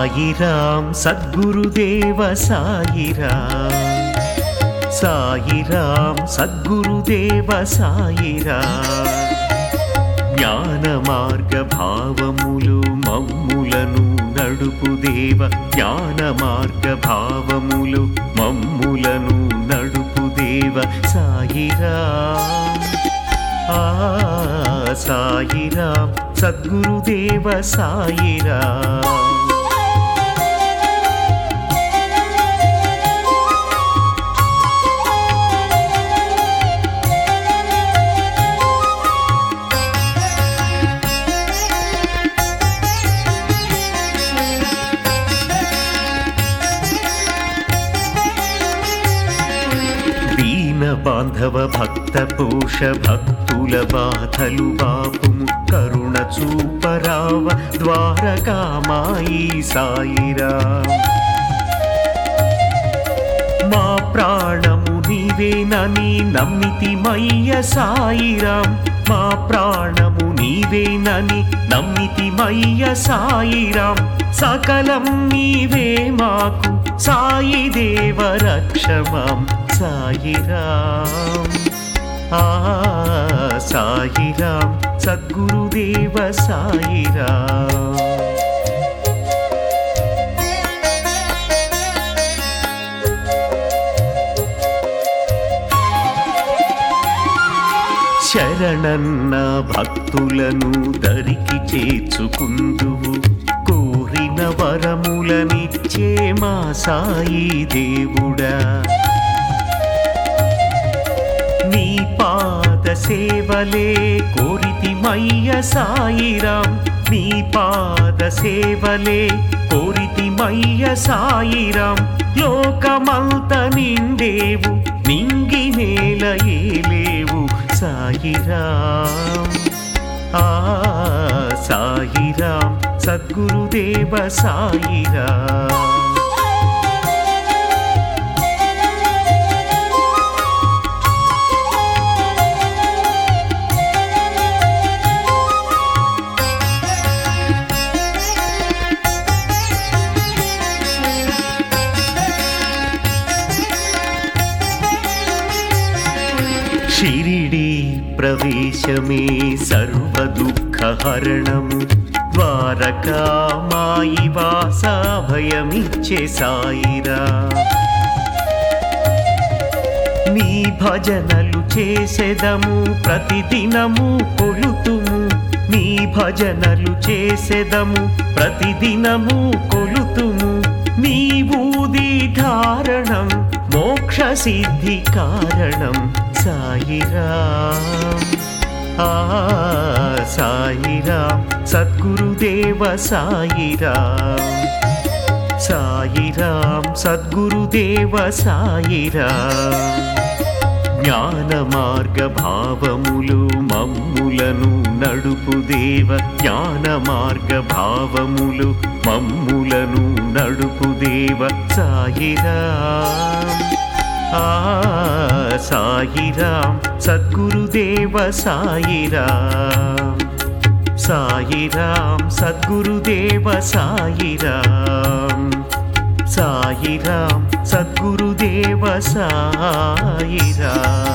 సాయిరాం సద్గురుదేవ సాయిరాం సాయిరాం సద్గురుదేవ సాయిరాం జ్ఞాన మార్గ భావములు మమ్ములను నడుపు దేవ జ్ఞాన మార్గ భావములు మమ్ములను నడుపు దేవ సాయిరాం సాయిరాం సద్గురుదేవ సాయిరాం దీన బాంధవ భక్త పోష భక్తుల బాధలు బాపుము కరుణ చూపరావ ద్వారకామాయి సాయిరాం మా ప్రాణము నీవేనని నమ్మితిమయ్య సాయిరాం మా ప్రాణము నీవేనని నమ్మితిమయ్య సాయిరాం సకలం నీవే మాకు సాయి దేవ రక్షమాం సాయిరాం సాయిరాం సద్గురుదేవ సాయిరాం శరణన్న భక్తులను దరికి చేర్చుకుందువు కోరిన వరములనిచ్చే మా సాయి దేవుడా నీ పాద సేవలే కోరితిమయ్య సాయిరాం నీ పాద సేవలే కోరితిమయ్య సాయిరాం లోకమంత నిండేవు నింగి నేల ఏలేవు సాయిరాం సాయిరాం సద్గురుదేవ సాయిరాం షిరిడి ప్రవేశమే సర్వ దుఃఖహరణము ద్వారకామాయి వాస భయమిచ్చే సాయిరాం నీ భజనలు చేసెదము ప్రతిదినము కొలుతుము నీ భజనలు చేసెదము ప్రతిదినము కొలుతుము నీ ఊది ధారణం మోక్ష సిద్ధి కారణం సాయిరాం సాయిరాం సద్గురుదేవ సాయిరాం సాయిరాం సద్గురుదేవ సాయిరాం జ్ఞాన మార్గ భావములు మమ్ములను నడుపు దేవ జ్ఞాన మార్గ భావములు మమ్ములను నడుపు దేవ సాయిరాం సాయిరాం సద్గురుదేవ సాయిరాం సాయిరాం సద్గురుదేవ సాయిరాం సాయిరాం సద్గురుదేవ సాయిరాం